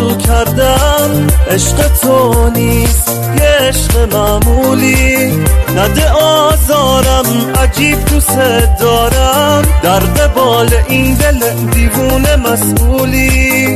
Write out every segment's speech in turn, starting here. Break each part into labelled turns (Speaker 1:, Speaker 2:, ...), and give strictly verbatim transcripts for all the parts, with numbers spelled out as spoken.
Speaker 1: قبول کردم عشق تو نیست یه عشق معمولی، نده آزارم عجیب دوست دارم، درد بال این دل دیوونه مسئولی.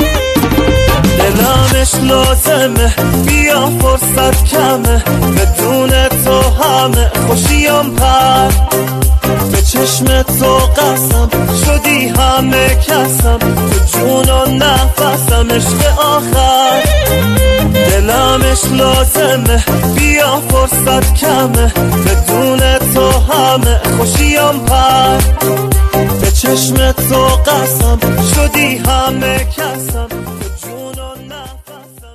Speaker 1: دلمش لازمه بیا فرصت کمه، بدون تو همه خوشیم پر، به چشم تو قسم شدی همه کسم، تو جون و نفسم عشق آخر. دلمش لازمه بیا فرصت کمه، بدون تو همه خوشیم پر، به چشم تو قسم شدی همه کسم، تو جون و نفسم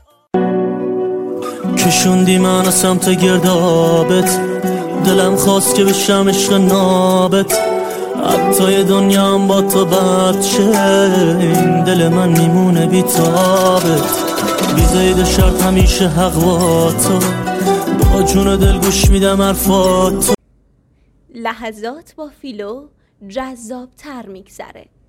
Speaker 1: عشق. کشوندی من از سمت گردابت، دلم خواست که بشم عشق نابت، حتی دنیام با تو بد شه، این دل من میمونه بی تابت، بی زید شرط همیشه حق با تو، با جون دل گوش میدم حرفات.
Speaker 2: لحظات با فیلو جذاب تر میگذره.